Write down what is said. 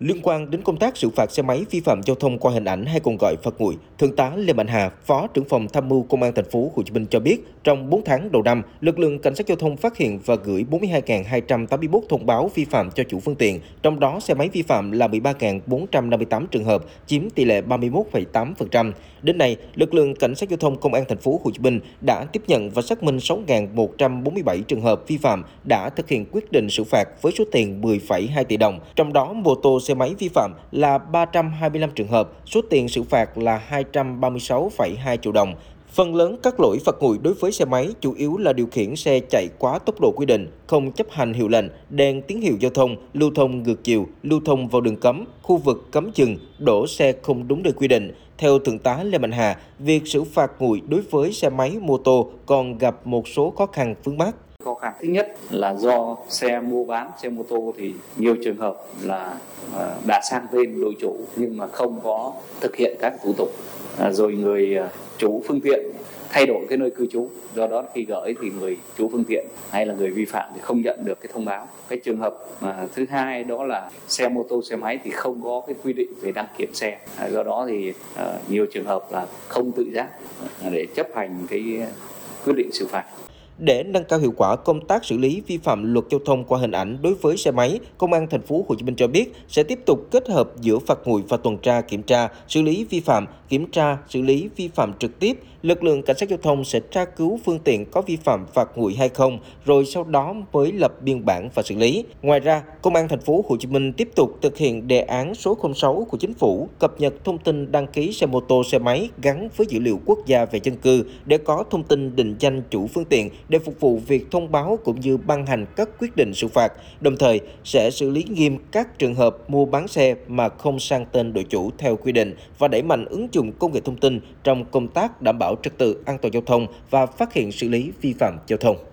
Liên quan đến công tác xử phạt xe máy vi phạm giao thông qua hình ảnh hay còn gọi phạt nguội, Thượng tá Lê Mạnh Hà, Phó trưởng phòng tham mưu Công an thành phố Hồ Chí Minh cho biết, trong 4 tháng đầu năm, lực lượng cảnh sát giao thông phát hiện và gửi 42.281 thông báo vi phạm cho chủ phương tiện, trong đó xe máy vi phạm là 13.458 trường hợp, chiếm tỷ lệ 31,8%. Đến nay, lực lượng cảnh sát giao thông Công an thành phố Hồ Chí Minh đã tiếp nhận và xác minh 6.147 trường hợp vi phạm, đã thực hiện quyết định xử phạt với số tiền 10,2 tỷ đồng. Trong đó, mô tô xe máy vi phạm là 325 trường hợp, số tiền xử phạt là 236,2 triệu đồng. Phần lớn các lỗi phạt nguội đối với xe máy chủ yếu là điều khiển xe chạy quá tốc độ quy định, không chấp hành hiệu lệnh, đèn tín hiệu giao thông, lưu thông ngược chiều, lưu thông vào đường cấm, khu vực cấm dừng, đổ xe không đúng nơi quy định. Theo Thượng tá Lê Mạnh Hà, việc xử phạt nguội đối với xe máy mô tô còn gặp một số khó khăn vướng mắc. Khó khăn thứ nhất là do xe mua bán xe mô tô thì nhiều trường hợp là đã sang tên đổi chủ nhưng mà không có thực hiện các thủ tục, rồi người chủ phương tiện thay đổi cái nơi cư trú, do đó khi gửi thì người chủ phương tiện hay là người vi phạm thì không nhận được cái thông báo. Cái trường hợp thứ hai đó là xe mô tô xe máy thì không có cái quy định về đăng kiểm xe, do đó thì nhiều trường hợp là không tự giác để chấp hành cái quyết định xử phạt. Để nâng cao hiệu quả công tác xử lý vi phạm luật giao thông qua hình ảnh đối với xe máy, Công an thành phố Hồ Chí Minh cho biết sẽ tiếp tục kết hợp giữa phạt nguội và tuần tra kiểm tra, xử lý vi phạm, kiểm tra, xử lý vi phạm trực tiếp. Lực lượng cảnh sát giao thông sẽ tra cứu phương tiện có vi phạm phạt nguội hay không, rồi sau đó mới lập biên bản và xử lý. Ngoài ra, Công an thành phố Hồ Chí Minh tiếp tục thực hiện đề án số 06 của Chính phủ cập nhật thông tin đăng ký xe mô tô xe máy gắn với dữ liệu quốc gia về dân cư để có thông tin định danh chủ phương tiện để phục vụ việc thông báo cũng như ban hành các quyết định xử phạt. Đồng thời sẽ xử lý nghiêm các trường hợp mua bán xe mà không sang tên đổi chủ theo quy định và đẩy mạnh ứng dụng công nghệ thông tin trong công tác đảm bảo trật tự an toàn giao thông và phát hiện xử lý vi phạm giao thông.